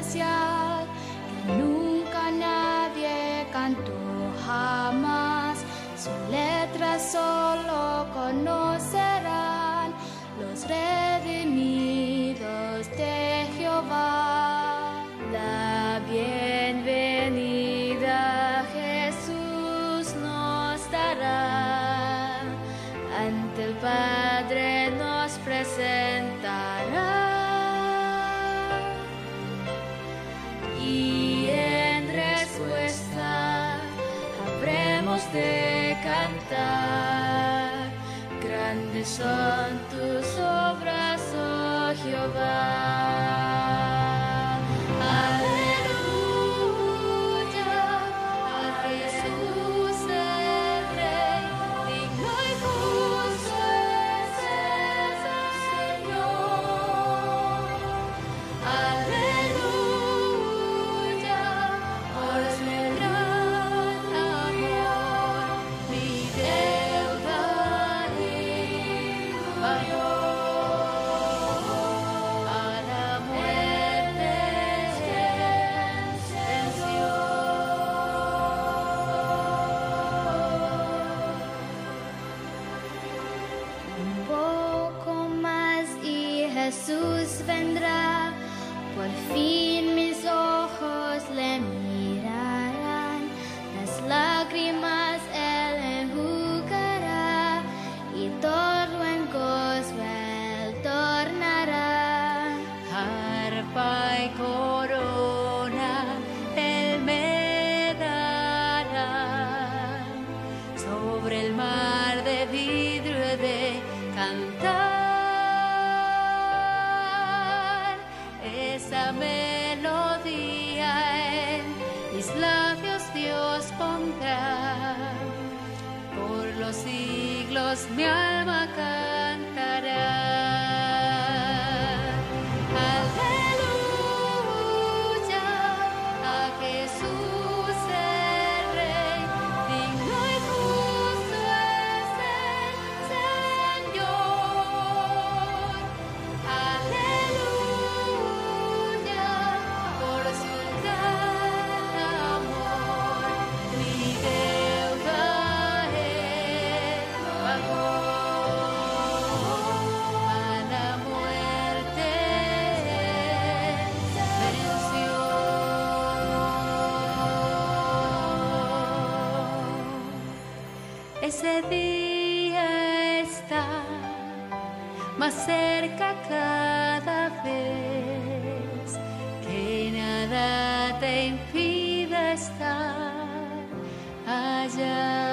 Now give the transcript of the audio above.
especial que nunca nadie cantó jamás. Su letra solo conocerán los redimidos de Jehová. La bienvenida Jesús nos dará, ante el Padre nos presentará. Y en respuesta habremos de cantar: grandes son tus obras, oh Jehová. Aleluya, a Jesús el Rey, digno y justo es el Señor. Aleluya, por su gran amor, mi deuda pagó. A la muerte venció. Un poco más y Jesús vendrá, por fin mis ojos le mirarán, las lágrimas él enjugará y todo en gozo él tornará. Arpa y corona él me dará, sobre el mar de vidrio he de cantar esa melodía en mis labios Dios pondrá. Por los siglos mi alma cantará. Aleluya, a Jesús el Rey, digno y justo es el Señor. Aleluya, por su gran amor, mi deuda él pagó. A la muerte venció. Ese día está más cerca cada vez, que nada te impida estar allá.